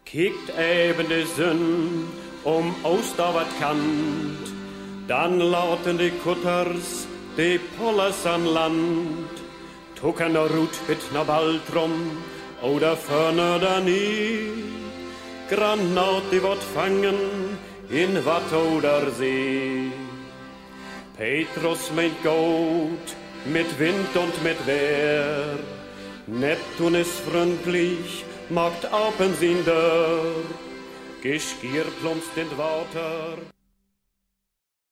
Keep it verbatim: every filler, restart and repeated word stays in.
Kickt eben die Sonne um Oster wat Kant, dann lauten die Kutters die Pollers an Land. Tucken der Rut mit na Baltrum oder vorne da nie. Granat die wat fangen in Watt oder See. Petrus meint gut mit Wind und mit Wehr. Neptun ist freundlich, macht Alpen sind der. Geschirr plumpst in Water.